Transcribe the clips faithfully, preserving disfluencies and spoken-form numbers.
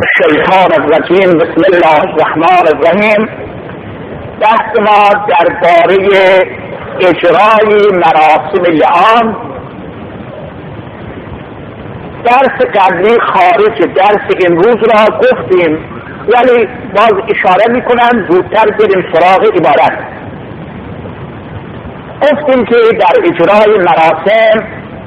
الشیطان الرجیم. بسم الله الرحمن الرحیم. بحث ما درباره اجرای مراسم لعان. درس قبلی خارج درس امروز را گفتیم، ولی باز اشاره میکنم زودتر بریم سراغ عبارت. گفتیم که در اجرای مراسم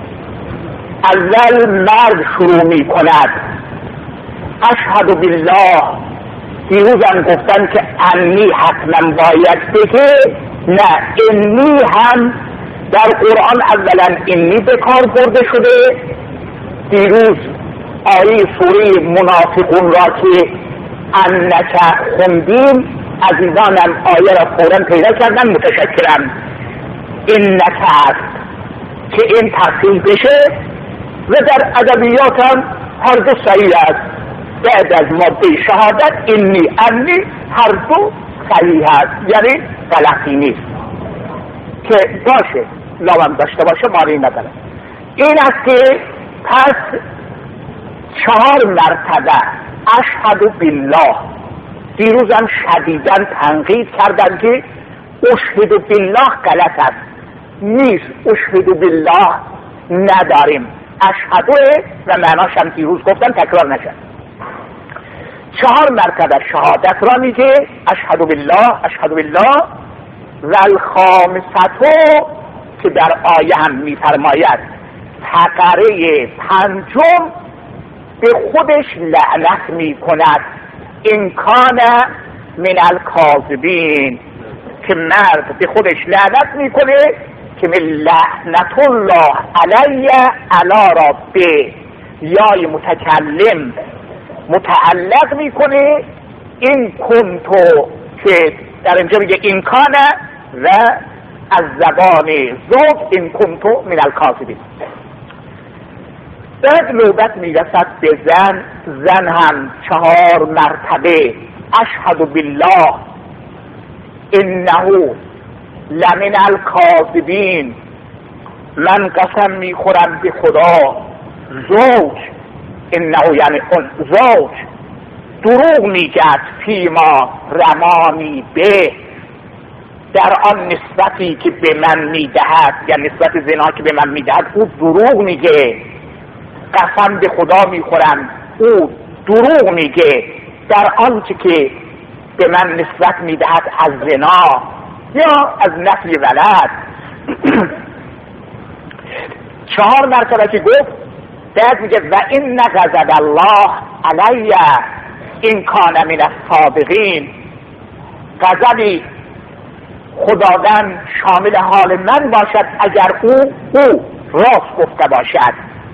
اول مرد شروع میکند. اشهد بالله. دیروزم گفتن که انی حتما باید بگه، نه انی هم در قرآن اولا انی به کار برده شده. دیروز آیه سوره منافقون را که انک خوندیم، عزیزانم آیه را فوراً پیدا کردن، متشکرم. انک است که این تفصیل بشه و در ادبیات هم هر دو صحیح است. بعد از ماده شهادت انی انی هر دو صحیح است، یعنی غلطی نیست که باشه، لازم داشته باشه، ماری نداره. این است که پس چهار مرتبه اشهد بالله. دیروزم شدیداً تنقید کردن که اشهد بالله غلط است، نیست. اشهد بالله نداریم، اشهد و معناش هم دیروز گفتم، تکرار نشد. چهار مرتبه شهادت را میگه، اشهد بالله اشهد بالله. و الخامسة که در آیه هم میفرماید فقره پنجم به خودش لعنت میکند، این کان من الکاذبین، که مرد به خودش لعنت میکنه که من لعنت الله علی علی ربه، یای متکلم متعلق میکنه این کنتو، که در اینجا میگه این کانه و از زبان زوج این کنتو من الکاذبین. بعد نوبت میرسد به زن. زن هم چهار مرتبه اشهد بالله انه لمن الکاذبین، من قسم میخورم به خدا، زوج انه یعنی اون زوج دروغ میگد، فیما رمانی به، در آن نسبتی که به من میدهد، یعنی نسبت زنا که به من میدهد او دروغ میگه. قسم به خدا میخورم او دروغ میگه در آنچه که به من نسبت میدهد از زنا یا از نفی ولد. چهار مرتبه که گفت، بعد میگه و این غضب الله علی این کان من الصادقین، غضبی خداوند شامل حال من باشد اگر او او راست گفته باشد.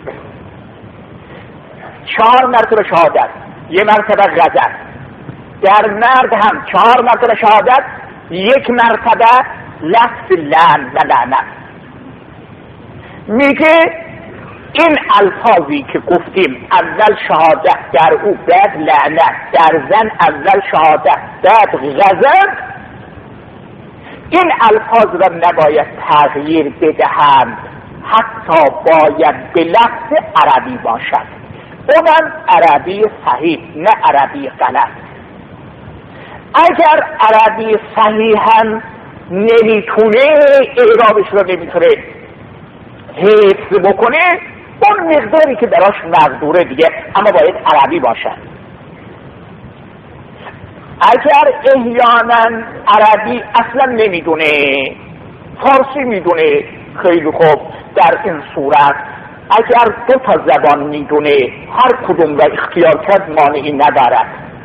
چهار مرتبه شهادت، یک مرتبه غضب. در مرد هم چهار مرتبه شهادت، یک مرتبه لفظ لعن و لعنت. میگه این الفاظی که گفتیم، اول شهادت در او، بعد لعنت، در زن اول شهادت بعد غضب، این الفاظ را نباید تغییر بدهند، حتی باید به لفظ عربی باشد، اونم عربی صحیح نه عربی غلط. اگر عربی صحیح هم نمیتونه، اعرابش را نمیتونه حفظ بکنه، اون مقداری که براش مقدوره دیگه، اما باید عربی باشد. اگر احیانا عربی اصلا نمیدونه، فارسی میدونه، خیلی خوب، در این صورت اگر دو تا زبان میدونه، هر کدوم را اختیار کرد مانعی ندارد،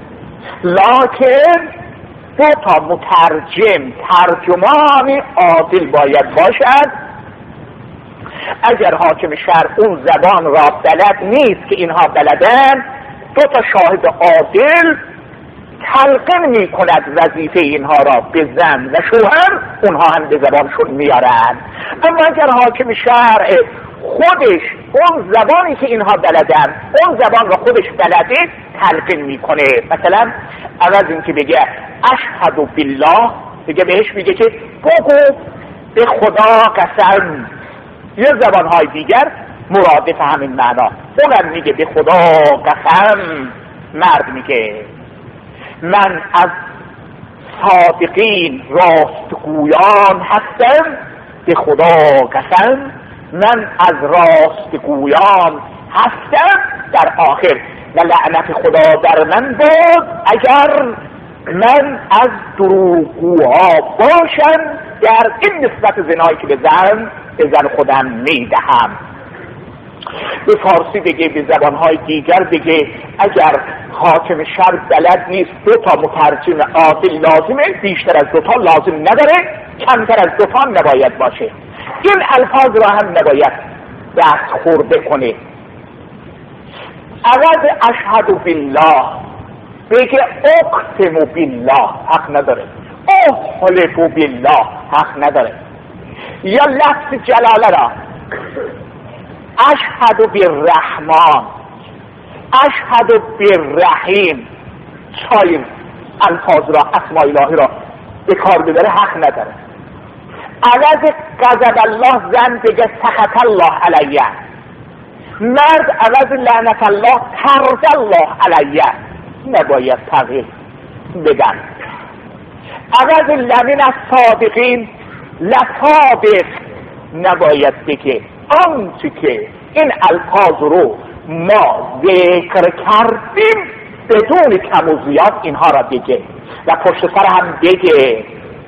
لکن دو تا مترجم، ترجمان عادل باید باشد. اگر حاکم شهر اون زبان را بلد نیست که اینها بلدن، دو تا شاهد عادل تلقین می کند وظیفه اینها را به زن و شوهر، اونها هم به زبانشون میارن. اما اگر حاکم شهر خودش اون زبانی که اینها بلدن، اون زبان را خودش بلده، تلقین میکنه. مثلا عوض این که بگه اشهد بالله، بگه بهش میگه که بگو به خدا قسم. یه زبانهای دیگر مرادف همین معنا، اونم میگه به خدا قسم مرد میگه من از صادقین راستگویان هستم، به خدا قسم من از راستگویان هستم در آخر و لعنت خدا در من بود اگر من از دروغگوها باشم در این نسبت زنایی که به زن به زن خودم میدهم. به فارسی بگه، به زبانهای دیگر بگه، اگر حاکم شهر بلد نیست دو تا مترجم عادل لازمه، بیشتر از دو تا لازم نداره، کمتر از دو تا نباید باشه. این الفاظ را هم نباید دست خورده کنه. عوض اشهد بالله بگه اقسم بالله، حق نداره. احلف بالله، حق نداره. یا لفظ جلاله را اشهد بالرحمن، اشهد بالرحیم، چای الفاظ را اسماء الهی را به کار ببره حق نداره. عوض غضب الله زن بگه سخط الله علیه، مرد عوض لعنت الله طرد الله علیه، نباید تغییر بدن. عوض لمن الصادقین لصادق نباید بگه. آنچه که این الفاظ رو ما ذکر کردیم بدون کم و زیاد اینها را بگه و پشت سر هم بگه.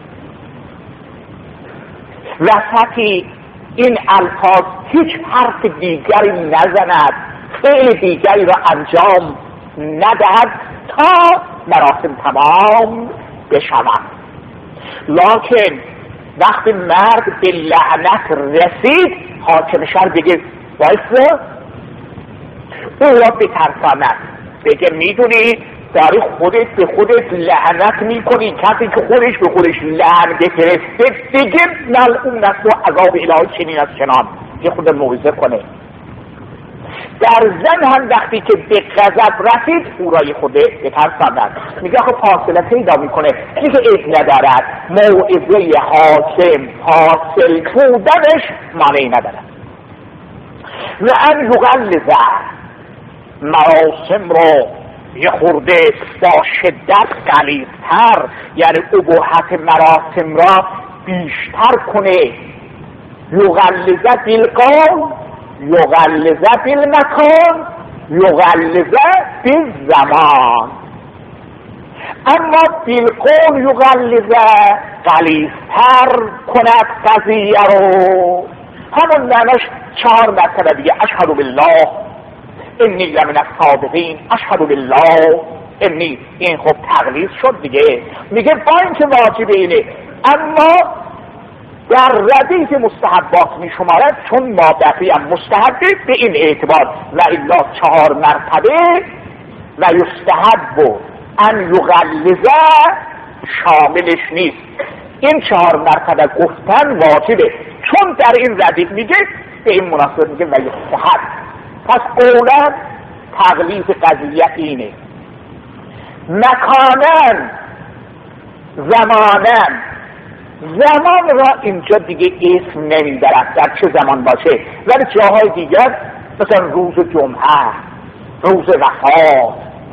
وسطی این الفاظ هیچ حرف دیگری نزند، فعل دیگری را انجام ندهد تا مراسم تمام بشود. لکن وقتی مرد به لعنت رسید حاکم شهر بگه وایسا، او را بترساند، بگه میدونی داری خودت به خودت لعنت میکنی، کسی که خودش به خودش لعن بفرسته دیگه ملعون است و عذاب الهی چنین از چنان، که خود موعظه کنه. در زن هم وقتی که به غضب رسید او را خوده بترساند، میگه خب فاصله پیدا میکنه، میگه عیب ندارد، موعظه حاکم حاصل بودنش معنی ندارد. و ان یغلظ مراسم رو یه خورده با شدت غلیظتر، یعنی اباحت مراسم را بیشتر کنه. یغلظ بالقول، یغلظ بالمکان، یغلظ بالزمان. اما بالقول یغلظ غلیظتر کند قضیه رو، همون معناش چهار مرتبه دیگه اشهد بالله انی لمن الصادقین، اشهد بالله انی، این خب تغلیظ شد دیگه. میگه با اینکه واجب اینه اما در ردیف مستحبات میشمارد، چون ما بقیه هم مستحبه به این اعتبار، و الا چهار مرتبه و یستحب ان یغلظ شاملش نیست. این چهار مرتبه گفتن واجبه، چون در این ردیف میگه به این مناسبت میگه و یستحب. پس قولا تغلیظ قضیه اینه. مکانن، زمانن، زمان را اینجا دیگه اسم نمیبرد در چه زمان باشه، ولی جاهای دیگر مثلا روز جمعه، روز وفات،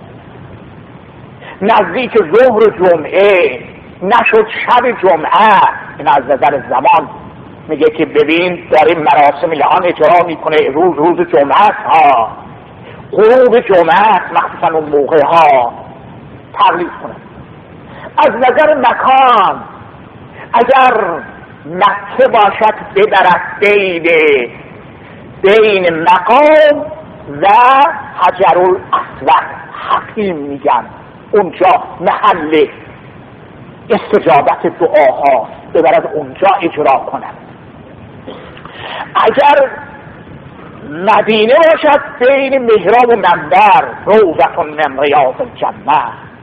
نزدیک ظهر جمعه، نشد شب جمعه، این از نظر زمان میگه که ببین داریم مراسم الان اجرا میکنه، روز روز جمعه ها، غروب جمعه مخصوصا اون موقع ها تغلیظ کنه. از نظر مکان اگر مکه باشد ببرد بین بین مقام و حجر الاسود، حکیم میگن اونجا محل استجابت دعاها، ببرد اونجا اجرا کند. اگر مدینه باشد بین محراب و منبر، روضة من ریاض الجنه.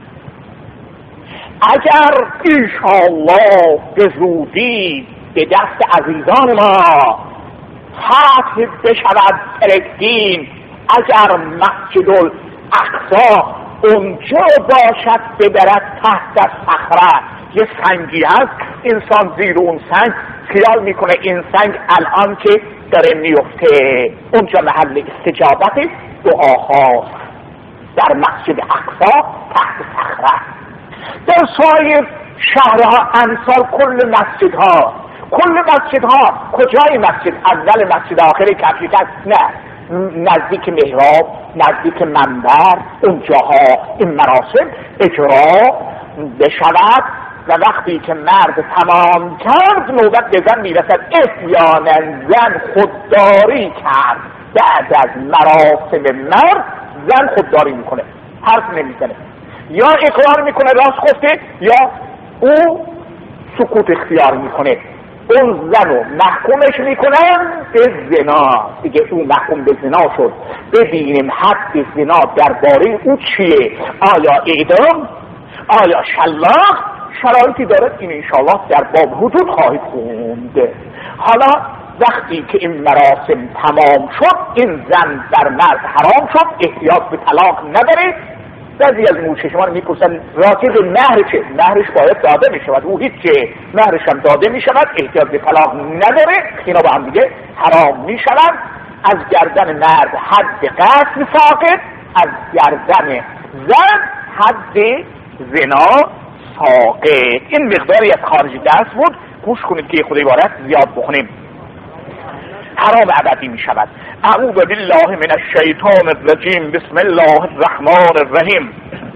اگر انشاءالله به زودی به دست عزیزان ما فتح بشود فلسطین، اگر مسجد الاقصی اونجا باشد ببرد تحت صخره، یه سنگی هست، انسان زیر اون سنگ خیال میکنه این سنگ الان که داره میفته، اونجا محل استجابت دعاهاست. در مسجد اقصا تحت صخره. در سایر شهرها امثال کل مسجدها کل مسجدها کجای مسجد؟ اول مسجد آخری کفیت است؟ نه، نزدیک محراب، نزدیک منبر، اونجاها این مراسم اجرا بشود و وقتی که مرد تمام کرد نوبت به زن میرسد. احیانا زن خودداری کرد، بعد از مراسم مرد زن خودداری میکنه، حرف نمیزنه، یا اقرار میکنه راست گفته یا او سکوت اختیار میکنه. اون زن رو محکومش میکنن به زنا، دیگه او محکوم به زنا شد. ببینیم حد زنا درباره او چیه؟ آیا اعدام؟ آیا شلاق؟ شرایطی دارد این انشاءالله در باب حدود خواهید خوند. حالا وقتی که این مراسم تمام شد این زن در مرد حرام شد، احتیاج به طلاق نداره. بعضی از موچشمان میپرسن راجع به مهر چه؟ مهرش باید داده میشود، او هیچ چه مهرش هم داده میشود، احتیاج به طلاق نداره. اینا با هم دیگه حرام میشود. از گردن مرد حد قتل ساقط، از گردن زن حد زنا ساقط. این مقداری از خارج درس بود، گوش کنید که خود عبارت زیاد بخونیم. حرام ابدی می شود. اعوذ بالله من الشیطان الرجیم، بسم الله الرحمن الرحیم.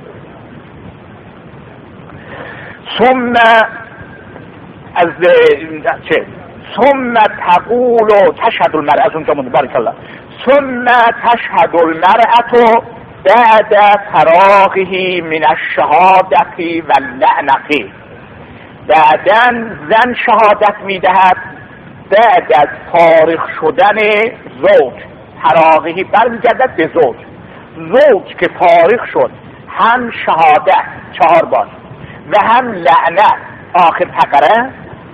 ثم از چه ثم تقول تشهد المرأة، از اونجا مونده بارک الله. ثم تشهد المرأة بعد فراغه من الشهادة واللعنة. بعداً زن شهادت میدهد بعد از فارغ شدن زوج. فراغی برمیگردد به زوج. زوج که فارغ شد هم شهادت چهار بار و هم لعنت آخر فقره.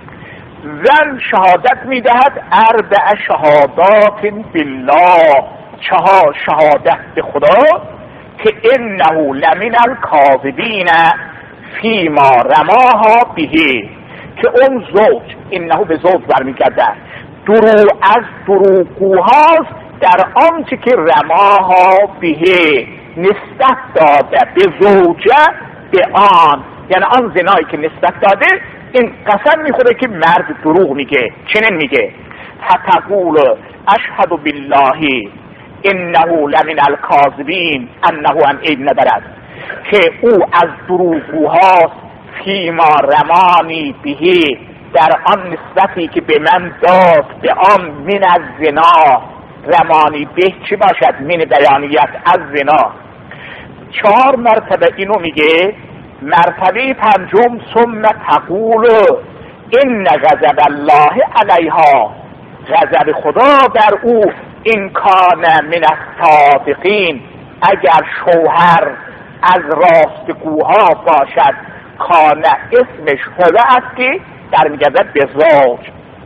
زن شهادت میدهد اربع شهادات بالله، چهار شهادت به خدا که انه لمن الکاذبین فیما رماها بهی، که اون زوج، انه به زوج برمیگرده، درو از دروغگوهاست در آنچه که رماها بهی نسبت داده به زوجه به آن، یعنی آن زنایی که نسبت داده این قسم میخوره که مرد دروغ میگه. چنین میگه فتقول اشهد بالله انه لمن الکاذبین، انه هم عیب ندارد که او از دروغگوهاست، فیما رمانی بهی در آن نسبتی که به من داد، به آن من از زنا. رمانی به چی باشد؟ من بیانیت از زنا. چهار مرتبه اینو میگه. مرتبه پنجم ثم تقول ان غضب الله علیها، غضب خدا در او، این کان من الصادقین، اگر شوهر از راستگوها باشد، کان اسمش هو است که در میگردد به زوج.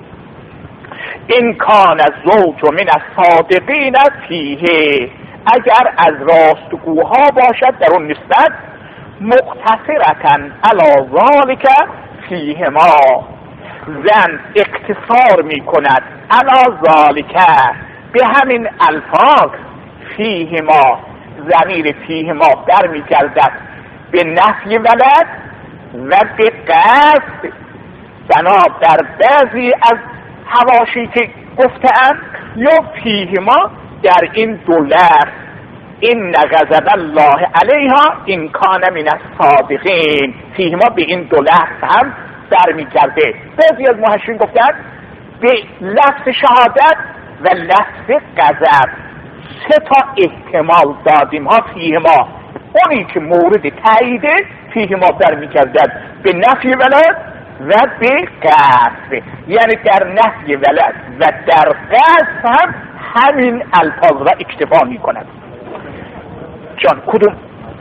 این کان زوج و من الصادقین فیه، اگر از راستگوها باشد در اون نسبت، مقتصرتاً علی ذالک فیه ما، زن اقتصار می کند علی ذالک به همین الفاظ، فیه ما، ضمیر فیه ما در می گردد به نفی ولد و به قصد، بنا در بعضی از حواشی که گفته‌اند، یا فیه ما در این دو لفظ، این غضب الله علیها این کان من الصادقین، فیه ما به این دو لفظ هم در می کرده. بعضی از محشرین گفتند به لفظ شهادت و لفظ غضب سه تا احتمال دادیم ها. فیه ما اونی که مورد تاییده، فیه ما در می کردد به نفی ولد و به قصد، یعنی در نفی ولد و در قصد هم همین الفاظ را اکتفا می کند. جان کدوم؟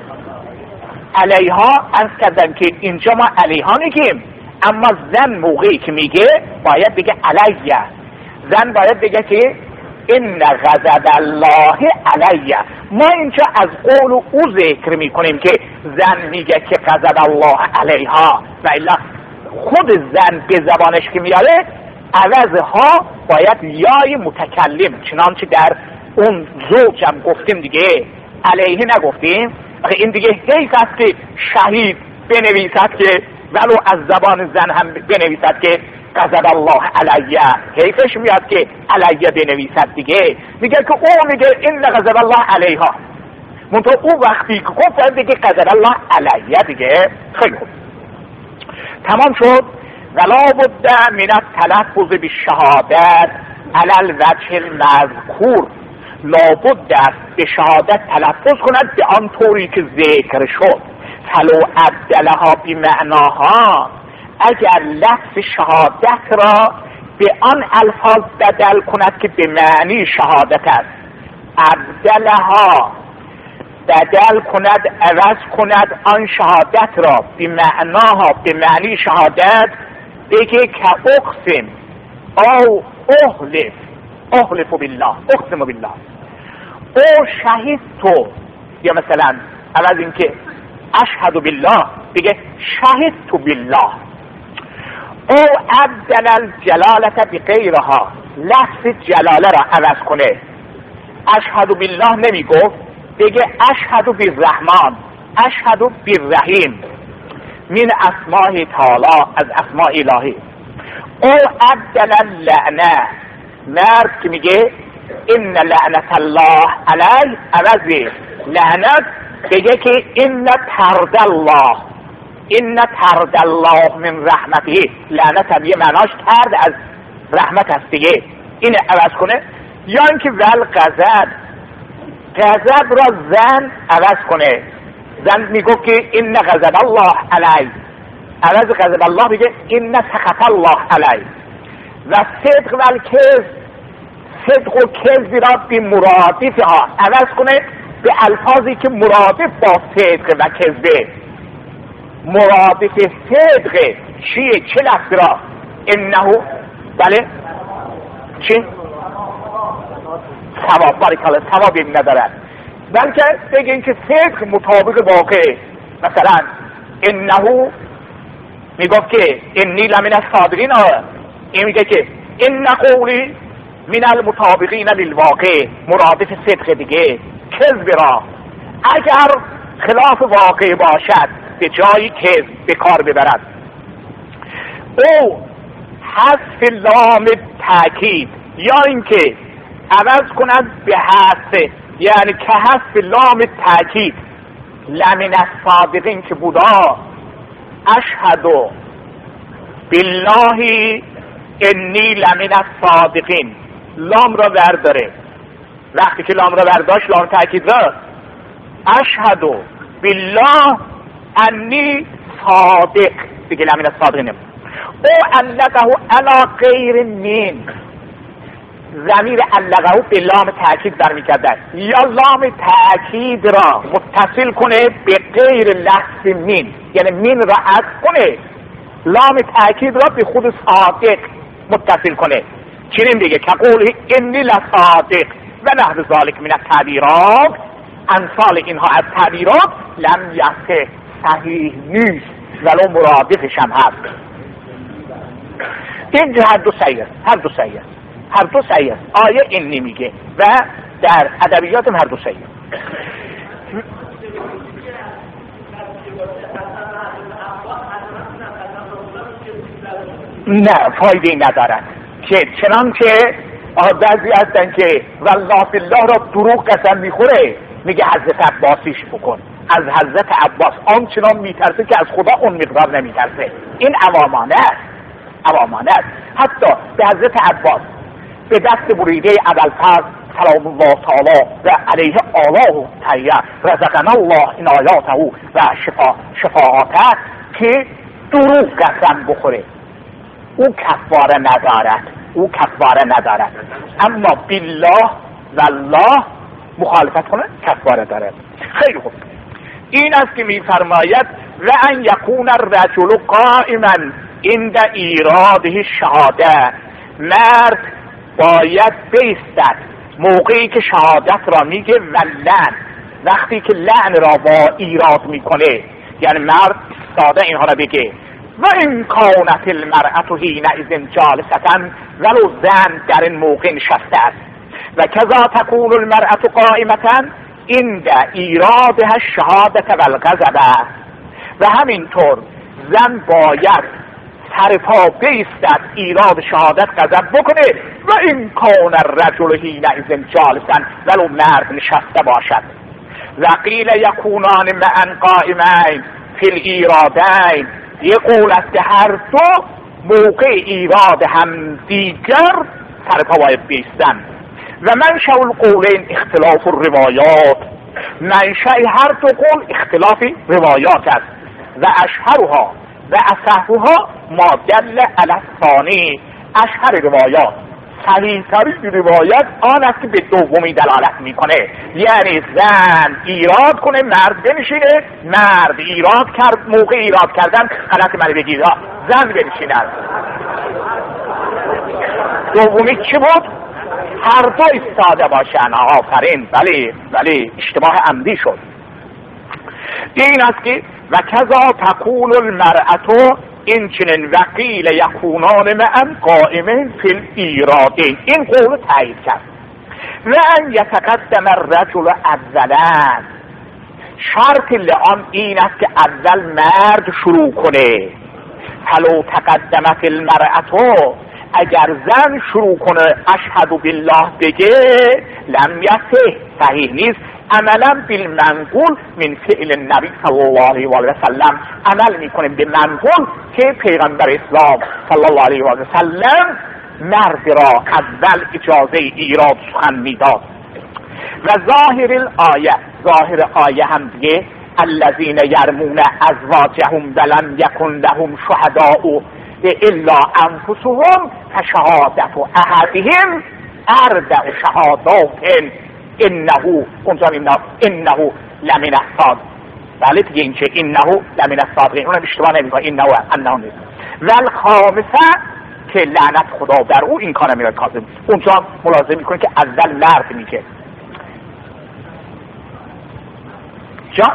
علیها. از کردن که اینجا ما علیها میگیم، اما زن موقعی که میگه باید بگه علیه. زن باید بگه که ان غضب الله علیه. ما اینجا از قول او ذکر میکنیم که زن میگه که غضب الله علیها، و الا خود زن به زبانش که میاره عوضها باید یای متکلم، چنانچه در اون زوج هم گفتیم دیگه، علیه نگفتیم؟ این دیگه حیف است که شهید بنویسد که ولو از زبان زن هم بنویسد که غضب الله علیه، حیفش میاد که علیه بنویسد دیگه. میگه که او میگه این غضب الله علیها، منطقه او وقتی که گفت دیگه غضب الله علیه دیگه. خیلی خوب تمام شد. ولا بد من التلفظ بالشهادت علی الوجه المذکور، لابد است به شهادت تلفظ کند به آن طوری که ذکر شد. فلو ابدلها بمعناها، اگر لفظ شهادت را به آن الفاظ بدل کند که به معنی شهادت است، ابدلها بدل کند، عوض کند آن شهادت را به معناها به معنی شهادت، بگه که اقسم او احلف، احلف بالله، اقسم بالله، او شهید تو، یا مثلا عوض این که اشهد بالله بگه شهید تو بالله. او ابدل الجلالت بغیرها، لفظ جلاله را عوض کنه، اشهد بالله نمی گفت، بگه اشهد بالرحمن، اشهد بالرحیم، من اسماء تعالی، از اسماء الهی. او ابدل اللعنه، مرد که میگه ان لعنت الله علیه، عوض لعنت بگه که ان طرد الله، ان طرد الله من رحمته، لعنت هم یه معناش طرد از رحمت است دیگه، این عوض کنه. یا اینکه ول غضب، غضب را زن عوض کنه، زن میگه که ان غضب الله علیه، عوض غضب الله بگه ان سخط الله علیه. و صدق و الکذب، صدق و کذب را به مرادفها عوض کنه به الفاظی که مرادف با صدق و کذبه. مرادف صدق چیه؟ چه لفظ را؟ انه، بله چی؟ ثواب، بارکالله، ثوابی ندارد، بلکه بگین که صدق مطابق واقع. مثلا انه میگفت که انی لمن الصادقین، این میگه که ان قولی من المطابقین للواقع، مرادف صدق دیگه. کذب را اگر خلاف واقع باشد به جای کذب به کار ببرد. او حذف لام تاکید، یا اینکه عوض کند به حذف، یعنی که حذف لام تاکید، لمن الصادقین که بودا، اشهد بالله انی لمن الصادقین، لام را برداره. وقتی که لام را برداشت، لام تاکید را، اشهد بالله انی صادق دیگه، لمن الصادقین. او علقه علی غیر من، ضمیر علقه به لام تاکید برمی کرده، یا لام تاکید را متصل کنه به غیر لفظ من، یعنی من را عطف کنه، لام تاکید را به خود صادق متصل کنه. چنین دیگه که قوله انی لصادق و نحو ذالک من التعبیرات، امثال اینها از تعبیرات لم یصح، صحیح نیست، ولو مرادفش هم هست. این هر دو صحیح است، هر دو صحیح است، هر دو صحیح است. آیه اینی میگه و در ادبیات هم هر دو صحیح است. نه، فایده ندارد که چنانچه بعضی هستن که والله بالله را دروغ قسم میخوره، میگه حضرت عباسیش بکن، از حضرت عباس آنچنان میترسه که از خدا اون مقدار نمیترسه. این عوامانه است، عوامانه است. حتی به حضرت عباس به دست بریده ابوالفضل سلام الله تعالی و علیه آله تیه رزقنا الله عنایاته و شفا شفاعته که دروغ قسم بخوره، او کفاره ندارد، او کفاره ندارد. اما بالله والله مخالفت کنه کفاره دارد. خیلی خوب. این است که میفرماید و ان یکون الرجل قائما عند ایراده شهاده، مرد باید بایستد موقعی که شهادت را میگه و لعن، وقتی که لعن را با ایراد میکنه، یعنی مرد ساده اینها را بگه و این کانت المرأة حینئذ جالسة، ولو زن در این موقع نشسته است. و کذا تکون المرأة قائمة، این ده ایرادها شهادت و الغضب، و همینطور زن باید سر پا بیستد ایراد شهادت غضب بکنه و این کان الرجل حینئذ جالسا، ولو مرد نشسته باشد. و قیل یکونان معا قائمین فی الایرادین، یه قول است که هر دو موقع ایراد هم دیگر سر پا باید بیستن. و منشأ القولین اختلاف الروایات، منشأ هر دو قول اختلاف روایات است. و اشهرها و اصحها ما دل علی الثانی، اشهر روایات، صحیح ترین روایت آن است که به دومی دلالت میکنه، یعنی زن ایراد کنه مرد بنشینه، مرد ایراد کرد موقع ایراد کردن غلط منی بگید زن بنشیند. دومی چی بود؟ هر دو ایستاده باشن. آفرین، بله بله، اشتباه عمدی شد. این است که و کذا تقول المرأة این چنین وقیل یکونان معا قائمین فی الایرادین، این قول تایید کرد. و ان یتقدم الرجل اولا، شرط لآن این است که اول مرد شروع کنه. فلو تقدمت المرأة، اگر زن شروع کنه اشهد بالله بگه، لم یصح، صحیح نیست. عملا بالمنقول من فعل النبی صلی الله علیه و سلم، عمل میکنیم به منقول که پیغمبر اسلام صلی الله علیه و سلم مرد را اول اجازه ایراد سخن میداد. و ظاهر الآیه، ظاهر آیه هم دیگه الذین یرمون ازواجهم ولم یکن لهم شهداء الا انفسهم فشهادت احدهم اربع شهادات انه اونجا میبینم انه لمن الصادقین. بله دیگه این چه انه لمن الصادقین، اونم اشتباه نمیکنه، انه انه نیست. و الخامسه که لعنت خدا در او، این کار میره کاظم. اونجا ملاحظه میکنه که اول مرد میگه. جا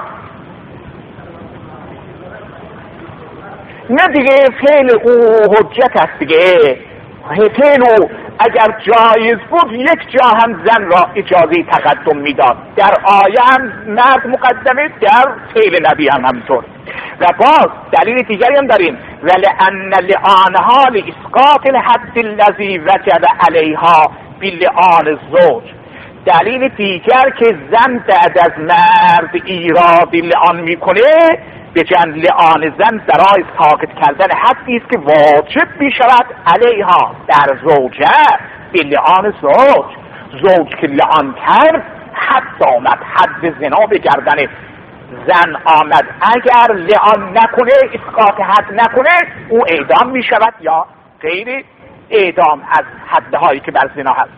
نه دیگه فعل او حجت است دیگه. فعل او اگر جایز بود یک جا هم زن را اجازه تقدم میداد، در آیه هم مرد مقدمه، در فعل نبی هم همینطور. و باز دلیل دیگری هم داریم، ولأن لآنها لإسقاط الحد الذی وجب علیها بلعان الزوج. دلیل دیگر که زن بعد از مرد ایراد لعان میکنه، به جن لعان زن برای ساکت کردن حدی است که واجب میشود علیها در زوجه، به لعان زوج. زوج که لعان کرد حد آمد، حد زنا به گردن زن آمد. اگر لعان نکنه، اسقاط حد نکنه، او اعدام میشود یا غیر اعدام از حدهایی که بر زنا هست.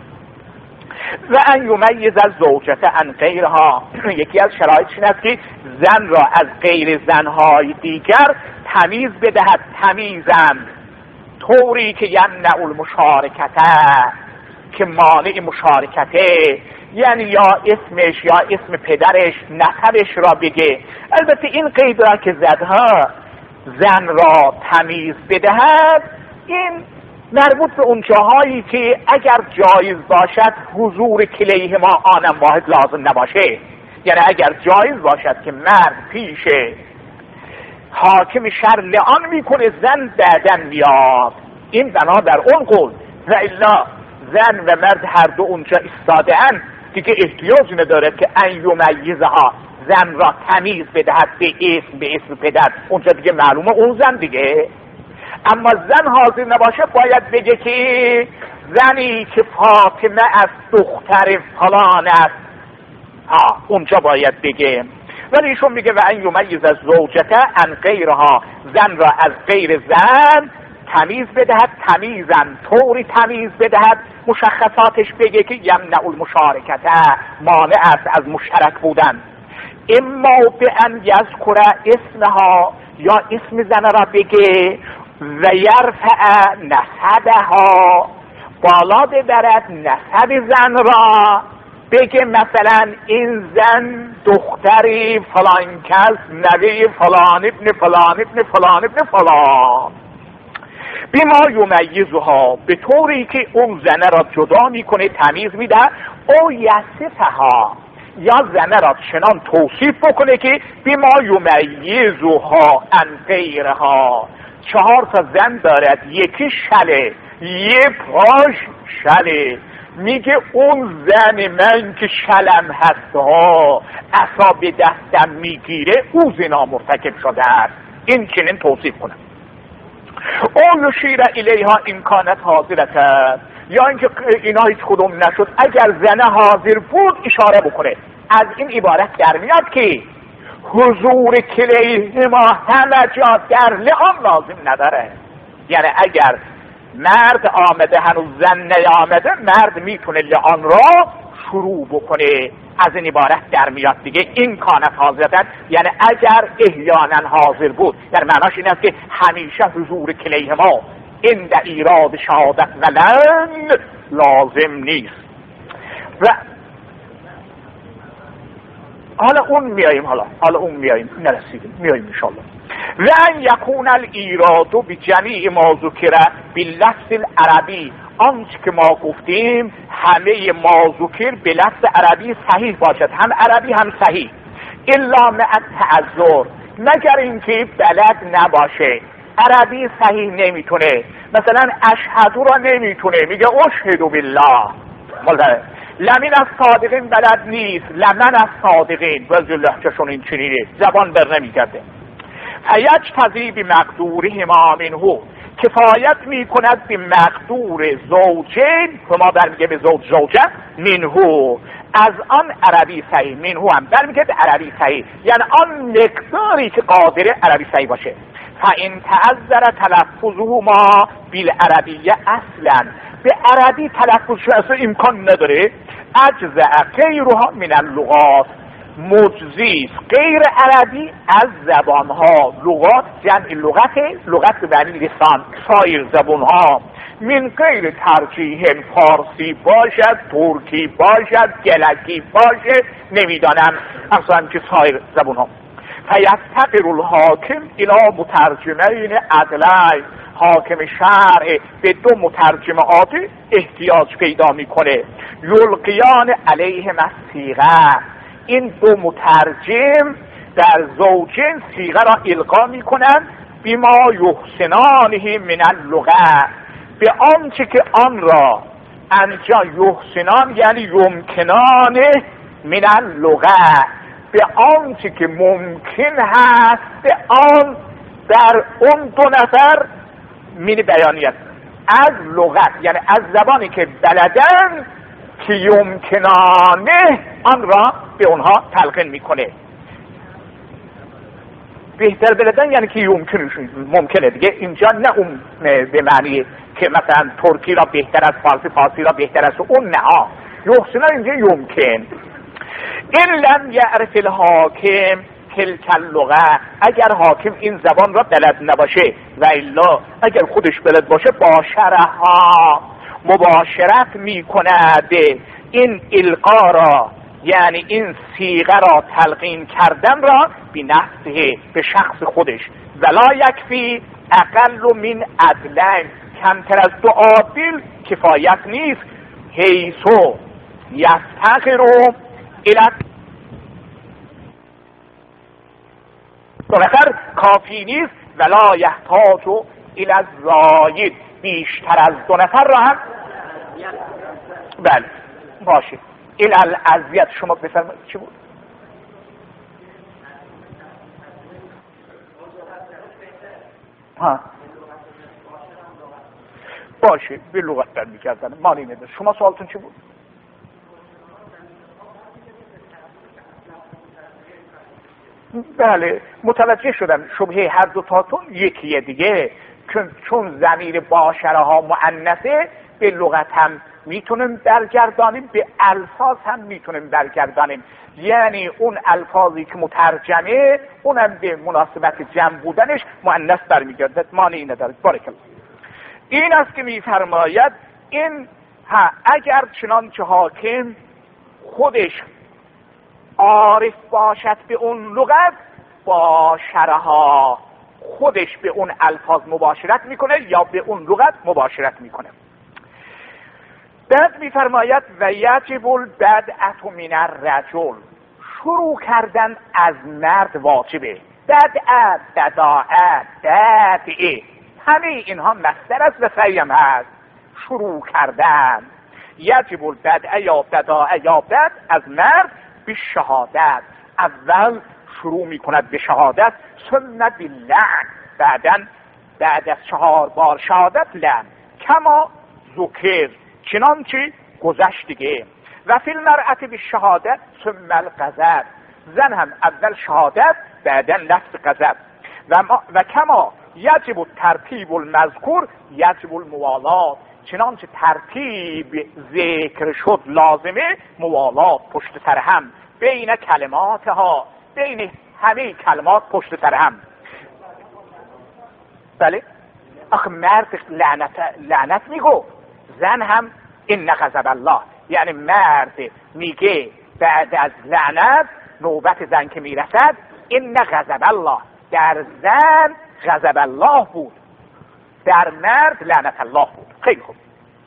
و ان یمیز الزوجة عن غیرها، یکی از شرایطش این است که زن را از غیر زنهای دیگر تمیز بدهد، تمیزن طوری که یمنع المشارکته، که مانع مشارکته، یعنی یا اسمش یا اسم پدرش نسبش را بگه. البته این قید را که زدها زن را تمیز بدهد، این مربوط به اون جاهایی که اگر جایز باشد حضور کلیه ما آنم واحد لازم نباشه. یعنی اگر جایز باشد که مرد پیش حاکم شهر لعان میکنه، زن بعدن میاد، این بنا در اون قول. و الا زن و مرد هر دو اونجا ایستاده ان، دیگه احتیاج نداره که ان یمیزها، زن را تمیز بدهد به اسم به اسم پدر. اونجا دیگه معلومه اون زن دیگه. اما زن حاضر نباشه باید بگه که زنی که فاطمه از دختر فلان است، ها اونجا باید بگه. ولی ایشون میگه و ان یمیز از زوجته عن غیرها، زن را از غیر زن تمیز بدهد، تمیزن طوری تمیز بدهد، مشخصاتش بگه که یمنع المشارکته، مانع است از مشترک بودن. اما به ان یذکر اسمها، یا اسم زن را بگه، و یرفع نسبها، بالا ببرد نسب زن را، بگه مثلا این زن دختری فلان کس، نوی فلان ابن فلان ابن فلان ابن فلان، بما یمیزها، به طوری که اون زن را جدا میکنه، تمیز میده. او یصفها، یا زنه را چنان توصیف بکنه که بما یمیزها عن غیرها. چهار تا زن دارد، یکی شله، یه پاش شله. میگه اون زن من که شلم هست ها عصا به دستم میگیره، او زنا مرتکب شده است. این چنین توصیف کنم. اون یشیر الیها این کانت حاضرت است، یا اینکه اینا هیچ کدوم نشد، اگر زنه حاضر بود اشاره بکنه. از این عبارت در میاد که حضور کلیهما همه جا در لعان لازم نداره. یعنی اگر مرد آمده هنوز زن نیامده، مرد میتونه لعان را شروع بکنه. از این عبارت در میاد دیگه این کانت حاضرت، یعنی اگر احیانا حاضر بود. یعنی معناش این است که همیشه حضور کلیهما این در ایراد شهادت ولن لازم نیست. و حالا اون میاییم حالا حالا اون میاییم نرسیدیم میاییم انشالله. و ان یکون الایراد بجمیع ما ذکر باللفظ العربی، آنچه که ما گفتیم همه ما ذکر به لفظ عربی صحیح باشد، هم عربی هم صحیح، الا مع التعذر، مگر اینکه بلد نباشه. عربی صحیح نمیتونه، مثلا اشهدو را نمیتونه، میگه اشهد بالله. لمن از صادقین بلد نیست، لمن از صادقین وزی لحجهشون این چنینه، زبان بر نمیگرده. فیج تضی بی مقدوره ما منهو، کفایت میکند به مقدور زوجین، که ما برمیگه به زوج زوجه، منهو از آن عربی صحیح، منهو هم برمیگه به عربی صحیح، یعنی آن مقداری که قادر عربی صحیح باشه. فإن تعذر تلفظه ما بالعربیه اصلا، به عربی تلفظ اصلا امکان نداره، اجزاء غیرها من اللغات، مجزی غیر عربی از زبانها. لغات جمع لغت، لغت به معنی لسان، سایر زبانها. من غیر ترجیح، فارسی باشد، ترکی باشد، گلگی باشد، نمیدانم اصلا که سایر زبانها. فیفتقر الحاکم الی مترجمین عدلین، حاکم شرع به دو مترجم عادل احتیاج پیدا میکنه. یلقیان علیهم الصیغه، این دو مترجم در زوجین صیغه را القا میکنند. بما یحسنانه من اللغه، به آنچه که آن را انجا یحسنان یعنی یمکنانه من اللغه، به آنچه که ممکن هست به آن در اون دو نفر من بیانیت از لغت، یعنی از زبانی که بلدن که یمکنانه آن را به اونها تلقین میکنه. بهتر بلدن یعنی که یمکنه، ممکنه دیگه. اینجا نه اون به معنی که مثلا ترکی را بهتر از فارسی، فارسی را بهتر از اون، نه ها، یحسنا اینجا یمکن. این لم یعرف الحاکم تلک اللغه، اگر حاکم این زبان را بلد نباشه، و الا اگر خودش بلد باشه، باشرها مباشرت میکند این القا را، یعنی این صیغه را تلقین کردن را بی نفسه، به شخص خودش. ولا یکفی اقل من عدلین، کمتر از دو عادل کفایت نیست. حیثو یفتقرو الى دو نفر کافی نیست. ولا یحتاج الی الزاید، بیشتر از دو نفر را هم بله باشه. الی الازید شما بفرمایید چی بود؟ ها باشه، به لغت در میکردن مانی نداره. شما سوالتون چی بود؟ بله متوجه شدم شبهه هر دو تاتون یکیه دیگه، چون ضمیر باشره ها مؤنثه، به لغت هم میتونیم برگردانیم، به الفاظ هم میتونیم برگردانیم. یعنی اون الفاظی که مترجمه اونم به مناسبت جمع بودنش مؤنث برمیگردد، مانعی نداره. بارک الله. این است که میفرماید این ها اگر چنانچه حاکم خودش عارف باشد به اون لغت، با شرها خودش به اون الفاظ مباشرت میکنه یا به اون لغت مباشرت میکنه. بعد میفرماید و یجب البدعة من الرجل، شروع کردن از مرد واجبه. بدعه، بداعه، بدعه، همه اینها مصدر است و سعیم هست. شروع کردن، یجب البدعه یا بداعه یا بد از مرد به شهادت، اول شروع میکند به شهادت، ثم باللعن، بعدن بعد از چهار بار شهادت لعن، کما ذکر، چنانچه گذشت دیگه. و فی المرأة بالشهادت ثم الغضب، زن هم اول شهادت بعدن لفظ غضب. و, و کما یجب الترتیب المذکور یجب الموالات، چنانچه ترتیب ذکر شد لازمه موالات، پشت سر هم، بین کلماتها، بین همه کلمات پشت سر هم. بله آخه مرد لعنت لعنت میگو، زن هم ان غضب الله، یعنی مرد میگه بعد از لعنت نوبت زن که میرسد ان غضب الله، در زن غضب الله بود، در مرد لعنت الله بود. خیلی خوب.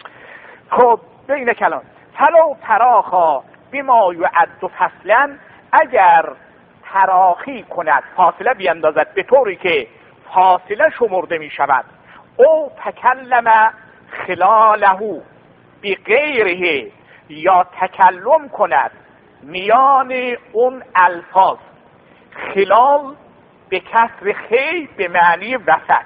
خب بین کلام فلو تراخا بما یعد فصلا، اگر تراخی کند، فاصله بیندازد به طوری که فاصله شمرده می شود، او تکلم خلاله بغیره، یا تکلم کند میان اون الفاظ، خلال به کسر خی به معنی وسط،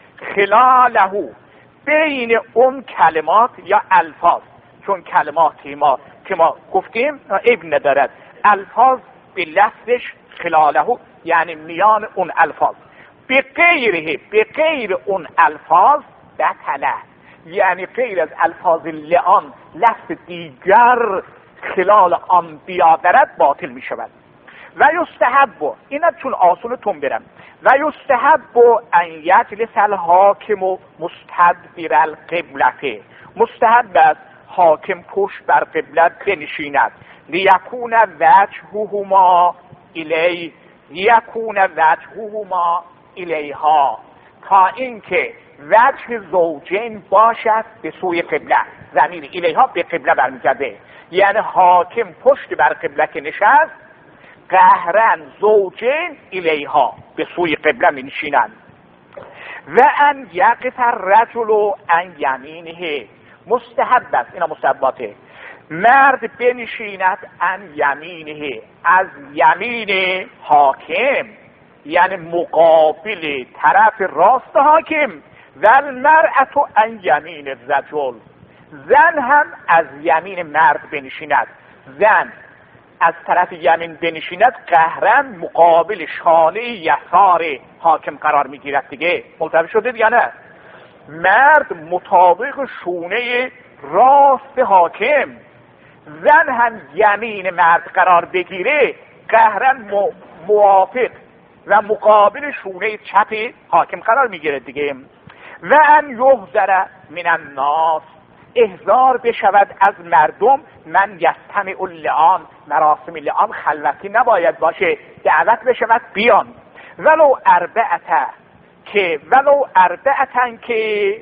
خلاله بین اون کلمات یا الفاظ، چون کلماتی ما که ما گفتیم ابن ندارد، الفاظ به لفظش خلاله یعنی میان اون الفاظ، به غیره به غیر اون الفاظ بطله، یعنی غیر از الفاظ لعان لفظ دیگر خلال آن بیادرد باطل می شود. و یستحب، اینا چون آسون تون برم، و یستحب ان یجلس الحاکم مستدبر القبلة، مستحب است حاکم پشت بر قبلت بنشیند، لیکون وجههما الی یکون وجههما الیها، تا اینکه وجه زوجین باشد به سوی قبله، زمین الیها به قبله برمیگرده، یعنی حاکم پشت بر قبله که نشست، قهرن زوجین الیها به سوی قبله می نشینند. و ان یقف الرجل عن یمینه، مستحب است، اینا مستحباته، مرد بنشیند عن یمینه، از یمین حاکم، یعنی مقابل طرف راست حاکم، و المرأة عن یمین الرجل، زن هم از یمین مرد بنشیند، زن از طرف یمین بنشیند قهرن مقابل شانه یسار حاکم قرار میگیرد دیگه، ملتفت شده یا نه؟ مرد مطابق شونه راست حاکم، زن هم یمین مرد قرار بگیره قهرن موافق و مقابل شونه چپ حاکم قرار میگیره دیگه. و ان یحذر من الناس، احذار بشود از مردم، من یستمع اللعان، مراسم لعان خلوتی نباید باشه، دعوت بشود بیان، ولو اربعه، که ولو اربعتن که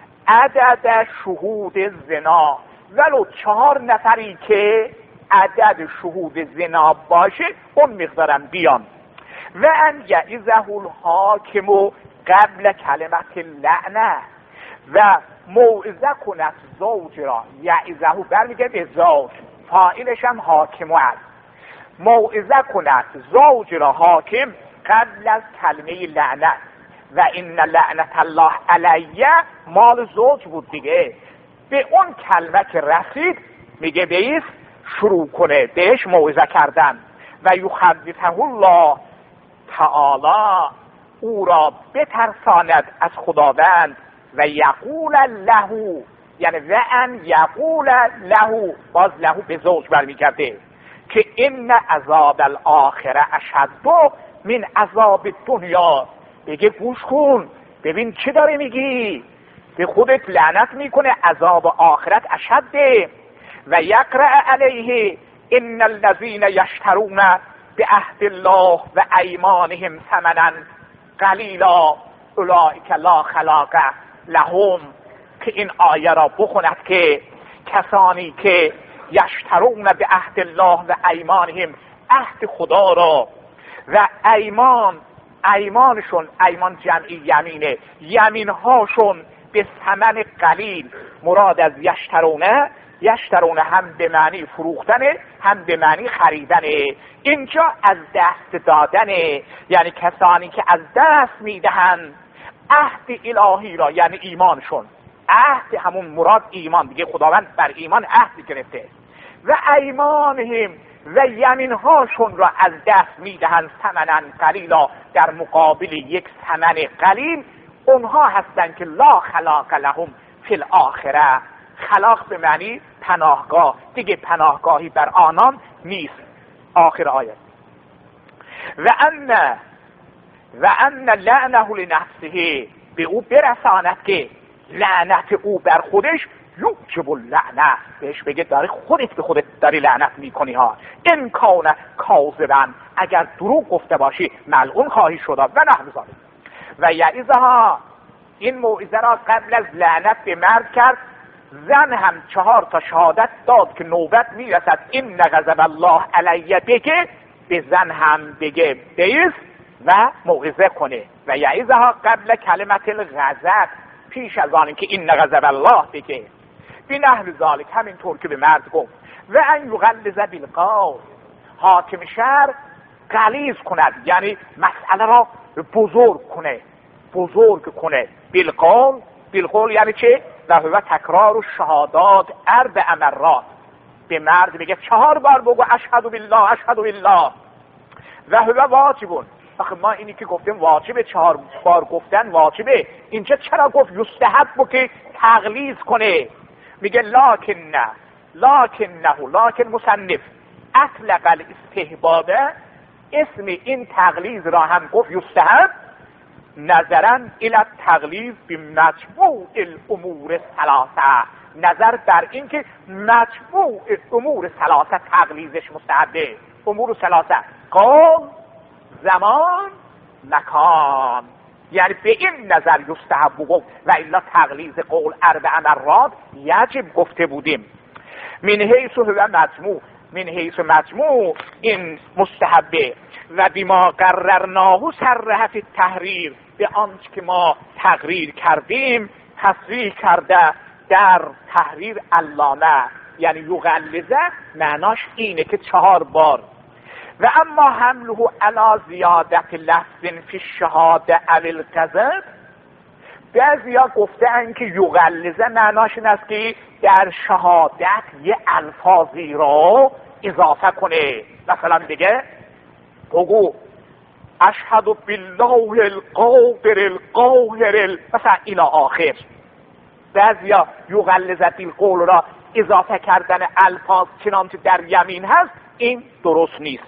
عدد شهود زنا، ولو چهار نفری که عدد شهود زنا باشه اون مقدارم بیان. و ان یعظه الحاکم قبل کلمت لعنه، و موعظه کند زوج را، یعظه برمیگه به زوج، فاعلش هم حاکم است، موعظه کند زوج را حاکم قبل از کلمه لعنه، و این لعنت الله علیه مال زوج بود دیگه، به اون کلمه که رسید میگه بیس شروع کنه بهش موعظه کردن، و یخوفه الله تعالی، او را بترساند از خداوند، و یقول له، یعنی و ان یقول له، باز له به زوج برمیگرده، که ان عذاب الاخره اشد من عذاب دنیا، بگه گوش کن ببین چی داری میگی، به خودت لعنت میکنه، عذاب آخرت اشده. و یقرأ علیه ان الذین یشترون بعهد الله و ایمانهم ثمنا قلیلا اولئک لا خلاق لهم، که این آیه را بخوند که کسانی که یشترون به عهد الله و ایمانهم، عهد خدا را و ایمان ایمانشون، ایمان جمعی یمینه، یمینهاشون به ثمن قلیل. مراد از یشترونه، یشترونه هم به معنی فروختنه هم به معنی خریدنه. اینجا از دست دادنه، یعنی کسانی که از دست میدهند عهد الهی را، یعنی ایمانشون. عهد همون مراد ایمان دیگه، خداوند بر ایمان عهد گرفته. و ایمانهم و یمینهاشون را از دست میدهند ثمنا قلیلا، در مقابل یک ثمن قلیل. اونها هستند که لا خلاق لهم فی الاخره. خلاق به معنی پناهگاه، دیگه پناهگاهی بر آنان نیست. آخر آیت و ان و ان لعنه لنفسه، به او برساند که لعنت او بر خودش یوجب اللعنه، بهش بگه داری خودت به خودت داری لعنت میکنی ها. ان کان کاذبا، اگر دروغ گفته باشی ملعون خواهی شد. و نحو ذالک. و یعظها، این موعظه را قبل از لعنت به مرد کرد. زن هم چهار تا شهادت داد که نوبت میرسد این غضب الله علیه بگه، به زن هم بگه بیس و موعظه کنه. و یعظها قبل کلمت الغضب، پیش از آن که این غضب الله بگه. بی نحو ذالک، همینطور که به مرد گفت. و ان یغلظ بالقول، حاکم شهر غلیظ کند، یعنی مسئله را بزرگ کنه، بزرگ کنه. بالقول، بالقول یعنی چه؟ و هو تکرار و شهادات اربع مرات. به مرد بگه چهار بار بگو اشهد بالله اشهد بالله. و هو واجبون، آخه ما اینی که گفتیم واجبه، چهار بار گفتن واجبه، اینجا چرا گفت یستحب بو که تغلیظ کنه؟ میگه لکن نه لکن نه لکن مصنف اطلق الاستحبابه، اسم این تغلیظ را هم گفت یستحب، نظرا الى تغلیظ بمجموع الامور الثلاثه، نظر بر این که مجموع امور ثلاثه تغلیظش مستحبه. امور ثلاثه قول، زمان، مکان، یعنی به این نظر یستحب و الا تغلیظ قول اربع مرات یجب گفته بودیم. من حیث هو مجموع، من حیث مجموع این مستحبه. و بما قررناه صرح فی التحریر، به آنچه که ما تقریر کردیم تصریح کرده در تحریر علامه، یعنی یغلظه معناش اینه که چهار بار. و اما حمله علی زیادت لفظ فی الشهاده او الغضب، بعضیا گفتن که یغلظه معناش این است که در شهادت یه الفاظی را اضافه کنه. مثلا دیگه بگو اشهد بالله القادر القاهر مثلا الی آخر. بعضیا یغلظه بالقول را اضافه کردن الفاظ چنانچه در یمین هست، این درست نیست.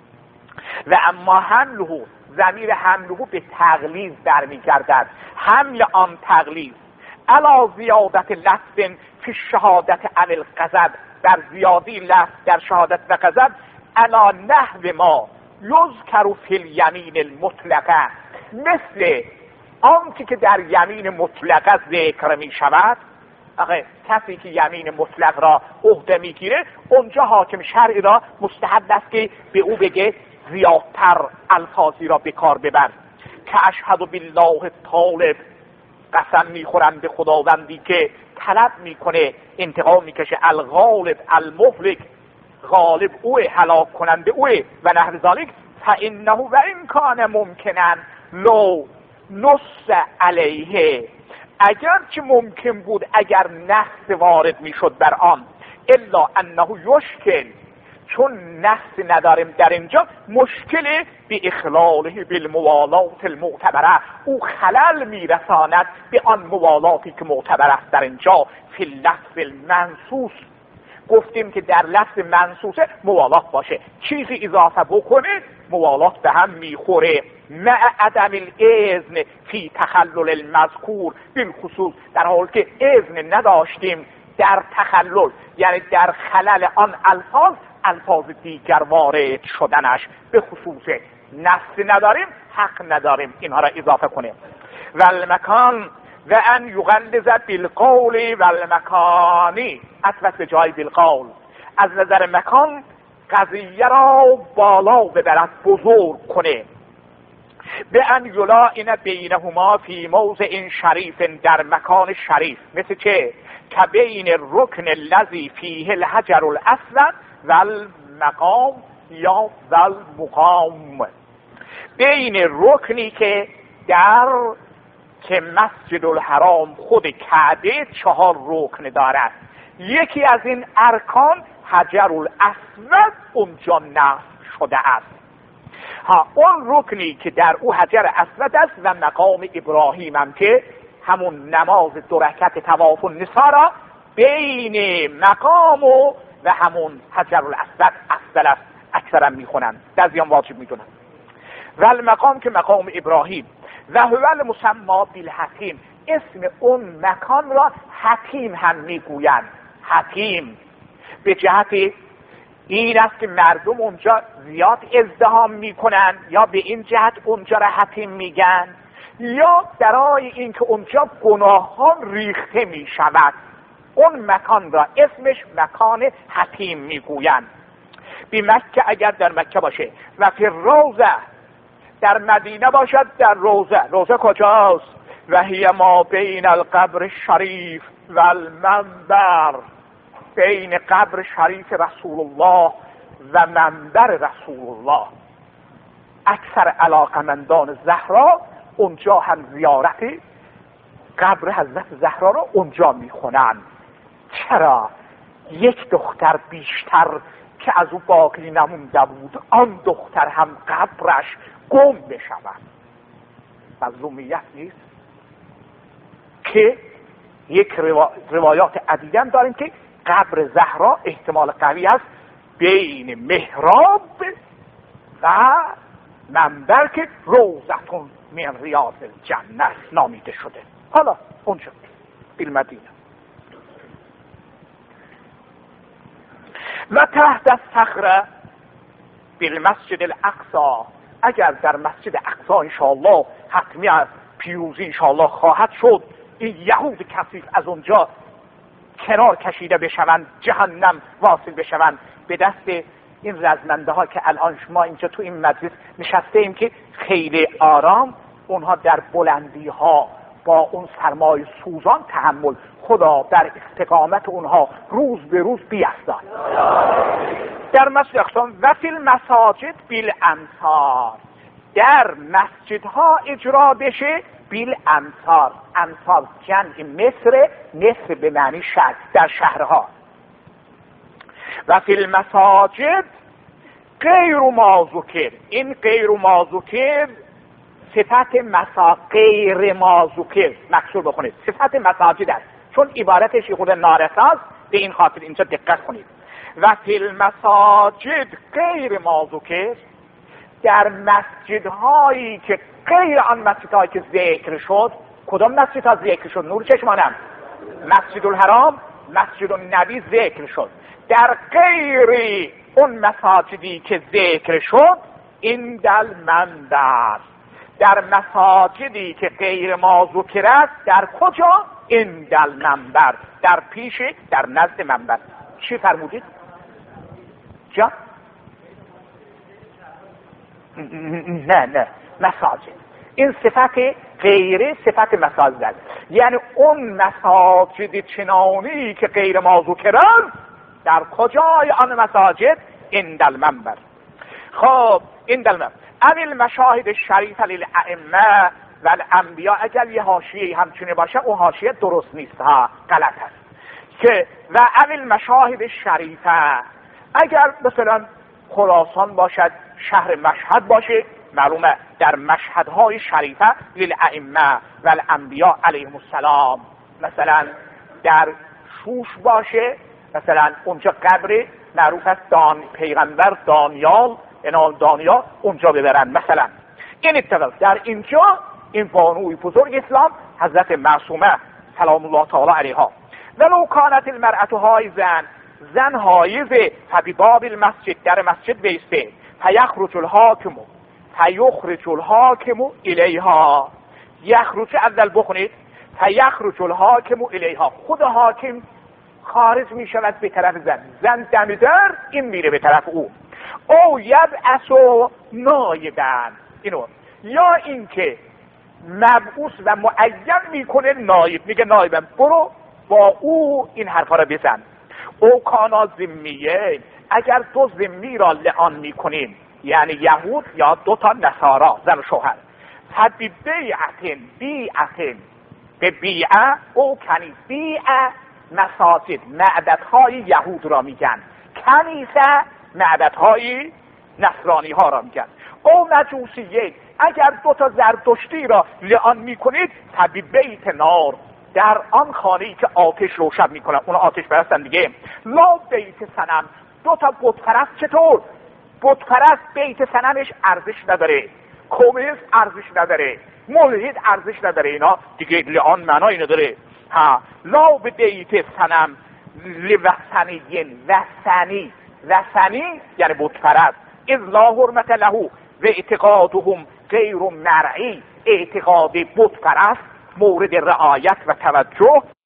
و اما حمله، ضمیر حمله به تغلیظ برمیگردد. حمل آن تغلیظ علی زیادت لفظ فی الشهادت او الغضب، در زیادی لفظ در شهادت و غضب، علی نحو ما یذکر فی الیمین المطلقه، مثل آنچه که در یمین مطلقه ذکر می شود. آخه کسی که یمین مطلق را عهده میگیره، اونجا حاکم شرعی را مستحب است که به او بگه زیادتر الفاظی را به کار ببر. که اشهد بالله طالب، قسم میخورم به خداوندی که طلب میکنه، انتقام میکشه، الغالب المهلک، غالب اوه، هلاک کننده اوه. و نحو ذالک. فانه و ان کان ممکنا لو نص علیه، اگر چه ممکن بود اگر نص وارد میشد بر آن، الا انه یشکل، چون نص نداریم در اینجا، مشکل به اخلاله بالموالات المعتبره، او خلل میرساند به آن موالاتی که معتبر است در اینجا. فی اللفظ المنصوص، گفتیم که در لفظ منصوصه موالات باشه، چیزی اضافه بکنه موالات به هم میخوره. مع عدم الاذن فی تخلل المذکور بالخصوص، در حالی که اذن نداشتیم در تخلل، یعنی در خلل آن الفاظ، الفاظ دیگر وارد شدنش، به خصوص نص نداریم، حق نداریم اینها را اضافه کنیم. و المکان، و ان یغلظ بالقول و المکانی، اصلا به جای بالقول، از نظر مکان قضیه را بالا ببرد، بزرگ کنه. به ان یلاین بینهما فی موضع شریف، در مکان شریف، مثل چه؟ که بین رکن الذی فیه الحجر الاسود و المقام یا و المقام، بین رکنی که در که مسجد الحرام خود کعبه چهار رکن دارد، یکی از این ارکان حجر الاسود اونجا نصب شده است. ها، اون رکنی که در او حجر اسود است و مقام ابراهیم هم که همون نماز دو رکعت طواف النساء را بین مقام و, و همون حجر الاسود افضل است، اکثرا میخونن، بعضیان واجب میدونن. و المقام که مقام ابراهیم، و هو المسمی بالحتیم، اسم اون مکان را حتیم هم میگویند. حتیم به جهت این است که مردم اونجا زیاد ازدحام میکنن، یا به این جهت اونجا را حتیم میگن، یا برای اینکه اونجا گناهان ریخته میشود، اون مکان را اسمش مکان حتیم میگویند. بی مکه اگر در مکه باشه، و فی روزه در مدینه باشد در روزه. روزه کجاست؟ و هی ما بین القبر شریف و المنبر، بین قبر شریف رسول الله و منبر رسول الله. اکثر علاقمندان زهرا اونجا هم زیارت قبر حضرت زهرا رو اونجا میخونن. چرا؟ یک دختر بیشتر که از او باقی نمونده بود، آن دختر هم قبرش گم بشود. مظلومیت نیست که یک روا... روایات عدیده هم داریم که قبر زهرا احتمال قوی است بین محراب و منبر که روزتون من ریاض الجنه نامیده شده. حالا اونجا بالمدینه. و تحت الصخره بالمسجد الاقصی، اگر در مسجد اقصی انشاءالله حتمی از پیروزی انشاءالله خواهد شد، این یهود کثیف از اونجا کنار کشیده بشوند، جهنم واصل بشوند به دست این رزمنده ها که الان شما اینجا تو این مجلس نشسته ایم که خیلی آرام اونها در بلندی ها با اون سرمای سوزان تحمل. خدا در استقامت اونها روز به روز بیفزاید. در مسجد اقصی و فی المساجد بالامصار، در مسجدها اجرا بشه بالامصار. امصار جمع مصر، مصر به معنی شهر، در شهرها. و فی المساجد غیر ما ذکر، این غیر ما ذکر صفت مسا غیر ما ذکر مکسور بخونید، صفت مساجد است چون عبارتش خود نارساست، به این خاطر اینجا دقت کنید. و فی المساجد غیر ما ذکر، در مسجدهایی که غیر آن مسجدهایی که ذکر شد. کدام مسجدها ذکر شد؟ نور چشمانم، مسجد الحرام، مسجد النبی ذکر شد. در غیر اون مساجدی که ذکر شد، این دل منبر، در مساجدی که غیر ما ذکر است، در کجا؟ این دل منبر، در پیش، در نزد منبر. چی فرمودید؟ جا؟ نه نه مساجد، این صفت غیر صفت مساجد است. یعنی اون مساجد چنانی که غیر ما ذکرند، در کجای آن مساجد؟ این دل منبر. خب این دل منبر. امیل مشاهد شریف للائمه و الانبیاء، اگر یه حاشیه همچنین باشه اون حاشیه درست نیست ها، غلط است. که و امیل مشاهد شریفه، اگر مثلا خراسان باشد، شهر مشهد باشه، معلومه در مشهدهای شریفه للائمه و الانبیاء علیهم السلام، مثلا در شوش باشه، مثلا اونجا قبر معروف است دان پیغمبر دانیال، انال دانیال، اونجا ببرن مثلا. این اتفاق در اینجا این بانوی بزرگ اسلام حضرت معصومه سلام الله تعالی علیها. ولو کانت المرأة حائضا، زن حایضه، فبباب المسجد، در مسجد بیسته، فیخرج الحاکم فیخرج الحاکم الیها، یخرج اول بخونید، فیخرج الحاکم الیها، خود حاکم خارج می شود به طرف زن، زن دم در، این میره به طرف او. او یبعث نایبا، اینو یا اینکه مبعوث و معین میکنه نایب، میگه نایبم برو با او این حرفا را بزن. او کانا ذمیه، اگر دو ذمی را لعان میکنیم، یعنی یهود یا دو تا نصارا زن و شوهر، فبی بیعتن بیعتن به بیعه او کنیس، بیعه مساجد معبدهای یهود را میگن، کنیسه معبدهای نصرانی ها را میگن. او مجوسیه، اگر دو تا زرتشتی را لعان میکنید، فبی بیت نار، در آن خانه‌ای که آتش روشن میکنن، اون آتش پرستن دیگه. لا بیت صنم، دو تا بت پرست، چطور بت پرست بیت صنمش ارزش نداره، کمونیست ارزش نداره، ملحد ارزش نداره، اینا دیگه لعان معنی نداره. ها لا بیت صنم لوثنیین، وثنی، وثنی یعنی بت پرست، اذ لا حرمت له و اعتقادهم غیر مرعی، اعتقاد بت پرست مورد رعایت و توجه